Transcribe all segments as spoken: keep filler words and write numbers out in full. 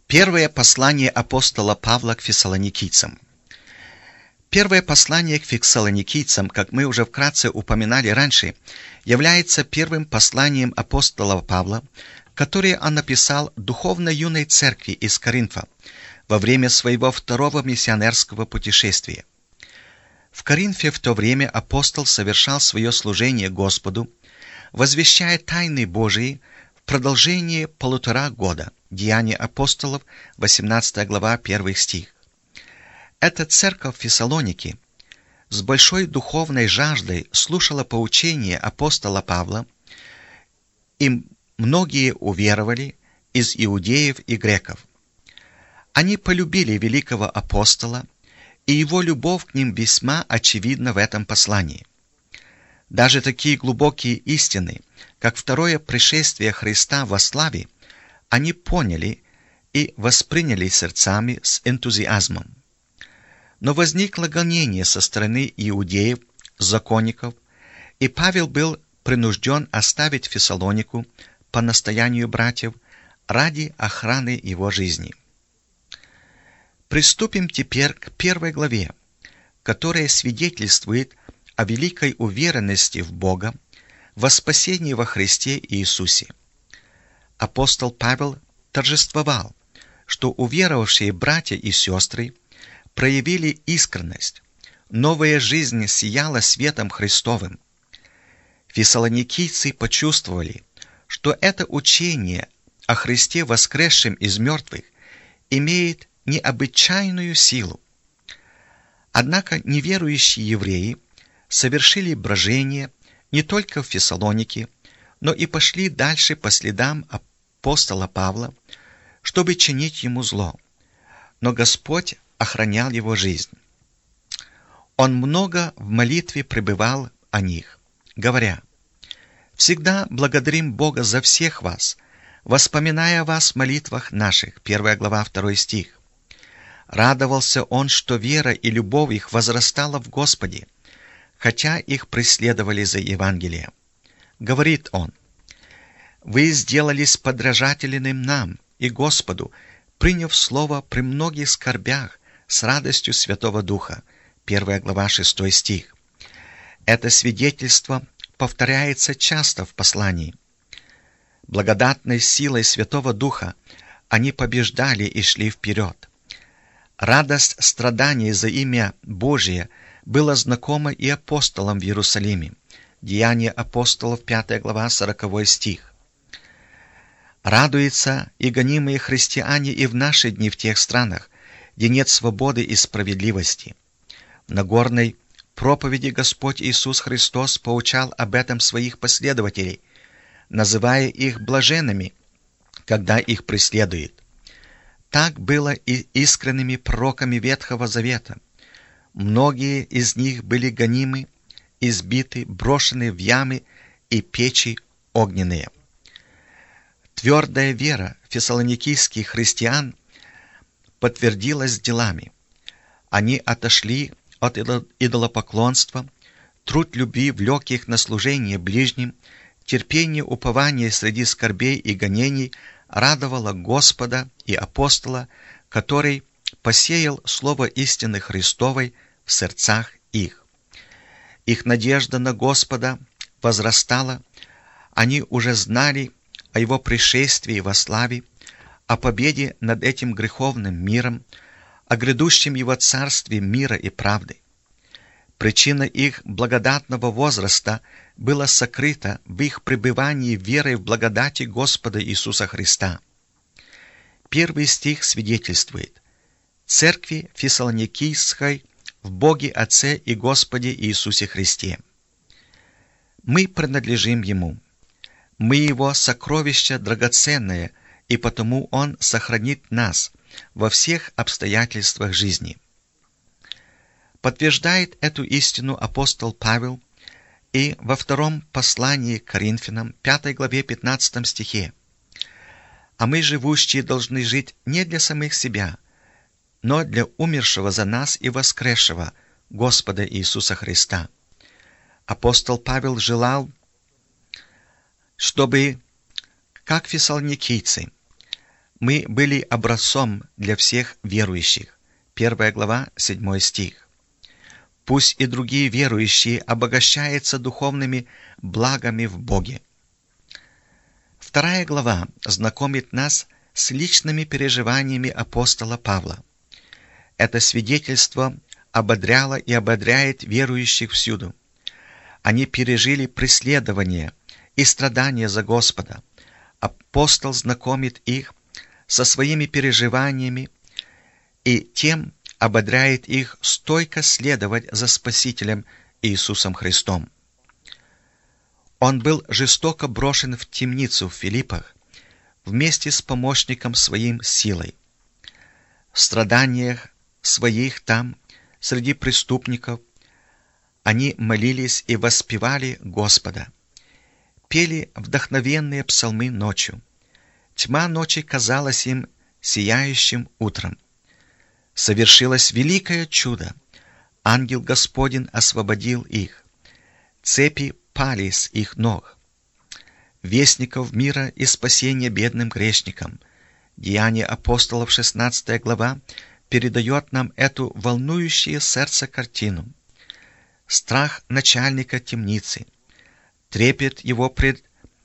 Первое послание апостола Павла к фессалоникийцам. Первое послание к фессалоникийцам, как мы уже вкратце упоминали раньше, является первым посланием апостола Павла, которое он написал духовно юной церкви из Коринфа во время своего второго миссионерского путешествия. В Коринфе в то время апостол совершал свое служение Господу, возвещая тайны Божии в продолжении полутора года. Деяния апостолов, восемнадцатая глава, первый стих. Эта церковь в Фессалонике с большой духовной жаждой слушала поучение апостола Павла, и многие уверовали из иудеев и греков. Они полюбили великого апостола, и его любовь к ним весьма очевидна в этом послании. Даже такие глубокие истины, как второе пришествие Христа во славе, они поняли и восприняли сердцами с энтузиазмом. Но возникло гонение со стороны иудеев, законников, и Павел был принужден оставить Фессалонику по настоянию братьев ради охраны его жизни. Приступим теперь к первой главе, которая свидетельствует о великой уверенности в Бога, во спасении во Христе Иисусе. Апостол Павел торжествовал, что уверовавшие братья и сестры проявили искренность, новая жизнь сияла светом Христовым. Фессалоникийцы почувствовали, что это учение о Христе, воскресшем из мертвых, имеет необычайную силу. Однако неверующие евреи совершили брожение не только в Фессалонике, но и пошли дальше по следам апостола Павла, чтобы чинить ему зло. Но Господь охранял его жизнь. Он много в молитве пребывал о них, говоря: «Всегда благодарим Бога за всех вас, воспоминая о вас в молитвах наших». Первая глава, второй стих. Радовался он, что вера и любовь их возрастала в Господе, хотя их преследовали за Евангелие. Говорит он: «Вы сделались подражателями нам и Господу, приняв слово при многих скорбях с радостью Святого Духа». Первая глава, шестой стих. Это свидетельство повторяется часто в послании. Благодатной силой Святого Духа они побеждали и шли вперед. Радость страданий за имя Божие была знакома и апостолам в Иерусалиме. Деяния апостолов, пятая глава, сороковой стих. Радуются и гонимые христиане и в наши дни в тех странах, где нет свободы и справедливости. В Нагорной проповеди Господь Иисус Христос поучал об этом своих последователей, называя их блаженными, когда их преследуют. Так было и искренними пророками Ветхого Завета. Многие из них были гонимы, избиты, брошены в ямы и печи огненные. Твердая вера фессалоникийских христиан подтвердилась делами. Они отошли от идолопоклонства, труд любви влек их на служение ближним, терпение упования среди скорбей и гонений радовало Господа и апостола, который посеял слово истины Христовой в сердцах их. Их надежда на Господа возрастала, они уже знали о Его пришествии во славе, о победе над этим греховным миром, о грядущем Его царстве мира и правды. Причина их благодатного возраста была сокрыта в их пребывании верой в благодати Господа Иисуса Христа. Первый стих свидетельствует: «Церкви Фессалоникийской в Боге Отце и Господе Иисусе Христе». Мы принадлежим Ему. Мы Его сокровище драгоценное, и потому Он сохранит нас во всех обстоятельствах жизни. Подтверждает эту истину апостол Павел и во втором послании к Коринфянам, пятой главе, пятнадцатом стихе. «А мы, живущие, должны жить не для самих себя, но для умершего за нас и воскресшего Господа Иисуса Христа». Апостол Павел желал, чтобы, как фессалоникийцы, мы были образцом для всех верующих. Первая глава, седьмой стих. Пусть и другие верующие обогащаются духовными благами в Боге. Вторая глава знакомит нас с личными переживаниями апостола Павла. Это свидетельство ободряло и ободряет верующих всюду. Они пережили преследование и страдания за Господа. Апостол знакомит их со своими переживаниями и тем ободряет их стойко следовать за Спасителем Иисусом Христом. Он был жестоко брошен в темницу в Филиппах вместе с помощником своим силой. В страданиях своих там, среди преступников, они молились и воспевали Господа. Пели вдохновенные псалмы ночью. Тьма ночи казалась им сияющим утром. Совершилось великое чудо. Ангел Господень освободил их. Цепи пали с их ног. Вестников мира и спасения бедным грешникам. Деяния апостолов, шестнадцатая глава, передает нам эту волнующую сердце картину. Страх начальника темницы, трепет его пред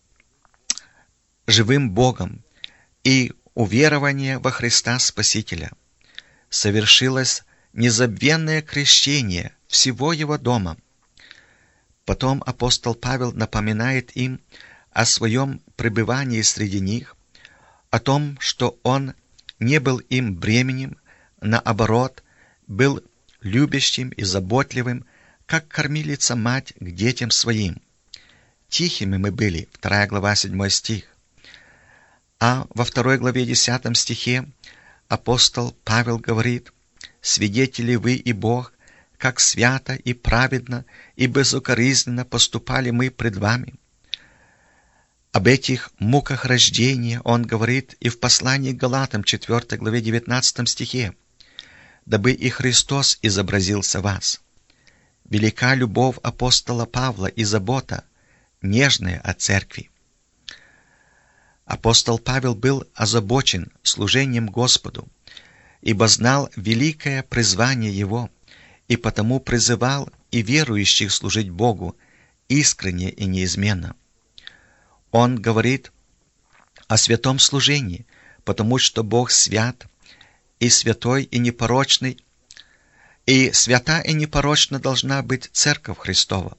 живым Богом и уверование во Христа Спасителя. Совершилось незабвенное крещение всего его дома. Потом апостол Павел напоминает им о своем пребывании среди них, о том, что он не был им бременем, наоборот, был любящим и заботливым, как кормилица мать к детям своим. Тихими мы были, вторая глава, седьмой стих. А во второй главе, десятом стихе, апостол Павел говорит: «Свидетели вы и Бог, как свято и праведно и безукоризненно поступали мы пред вами». Об этих муках рождения он говорит и в послании к Галатам, четвёртой главе, девятнадцатом стихе: «Дабы и Христос изобразился в вас». Велика любовь апостола Павла и забота, нежная о церкви. Апостол Павел был озабочен служением Господу, ибо знал великое призвание его, и потому призывал и верующих служить Богу искренне и неизменно. Он говорит о святом служении, потому что Бог свят, и святой, и непорочный, и свята и непорочна должна быть Церковь Христова.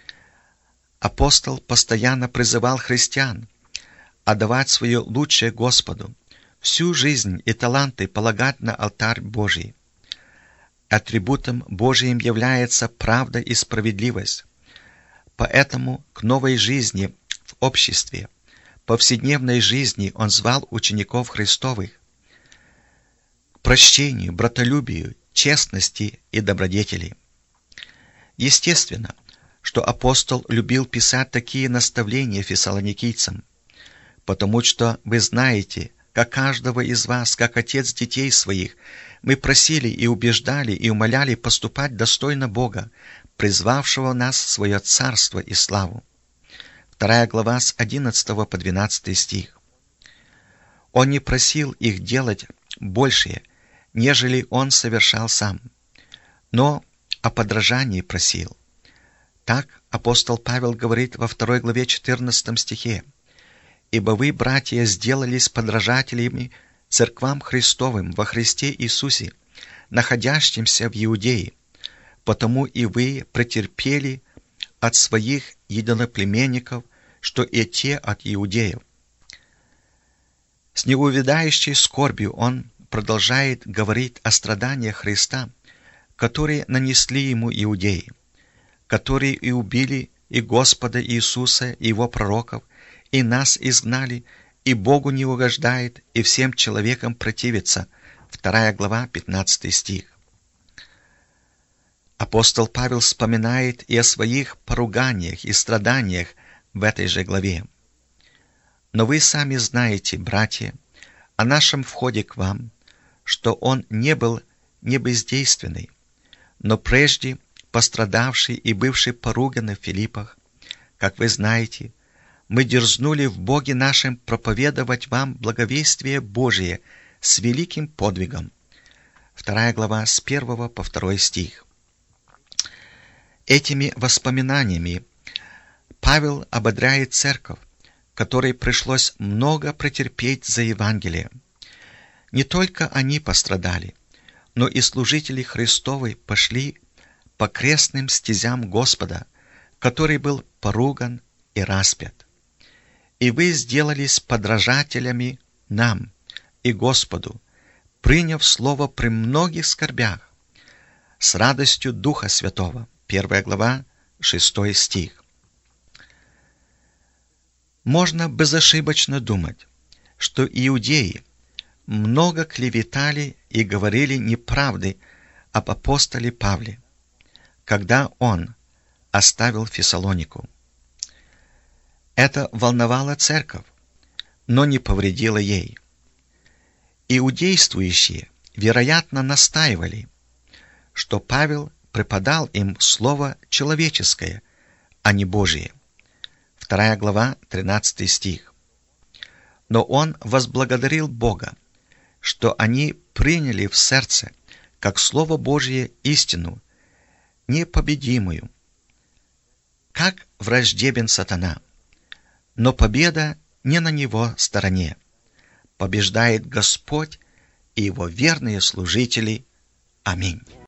Апостол постоянно призывал христиан отдавать свое лучшее Господу, всю жизнь и таланты полагать на алтарь Божий. Атрибутом Божиим является правда и справедливость. Поэтому к новой жизни в обществе, повседневной жизни он звал учеников Христовых к прощению, братолюбию, честности и добродетели. Естественно, что апостол любил писать такие наставления фессалоникийцам, потому что вы знаете, как каждого из вас, как отец детей своих, мы просили и убеждали и умоляли поступать достойно Бога, призвавшего нас в свое царство и славу. Вторая глава с одиннадцатого по двенадцатый стих. Он не просил их делать большее, нежели он совершал сам, но о подражании просил. Так апостол Павел говорит во второй главе четырнадцатом стихе: «Ибо вы, братья, сделались подражателями церквам Христовым во Христе Иисусе, находящимся в Иудее, потому и вы претерпели от своих единоплеменников, что и те от иудеев». С неувядающей скорбью он продолжает говорить о страданиях Христа, которые нанесли ему иудеи, которые и убили и Господа Иисуса, и его пророков, и нас изгнали, и Богу не угождает, и всем человекам противится. Вторая глава, пятнадцатый стих. Апостол Павел вспоминает и о своих поруганиях и страданиях в этой же главе. «Но вы сами знаете, братья, о нашем входе к вам, что он не был не бездейственный, но прежде пострадавший и бывший поруган в Филиппах, как вы знаете, мы дерзнули в Боге нашем проповедовать вам благовестие Божие с великим подвигом». Вторая глава с первого по второй стих. Этими воспоминаниями Павел ободряет церковь, которой пришлось много претерпеть за Евангелие. Не только они пострадали, но и служители Христовы пошли по крестным стезям Господа, который был поруган и распят. И вы сделались подражателями нам и Господу, приняв слово при многих скорбях, с радостью Духа Святого. Первая глава, шестой стих. Можно безошибочно думать, что иудеи много клеветали и говорили неправды об апостоле Павле, когда он оставил Фессалонику. Это волновало церковь, но не повредило ей. Иудействующие, вероятно, настаивали, что Павел преподал им слово человеческое, а не Божие. Вторая глава, тринадцатый стих. Но он возблагодарил Бога, что они приняли в сердце, как Слово Божие, истину, непобедимую. Как враждебен сатана, но победа не на его стороне. Побеждает Господь и его верные служители. Аминь.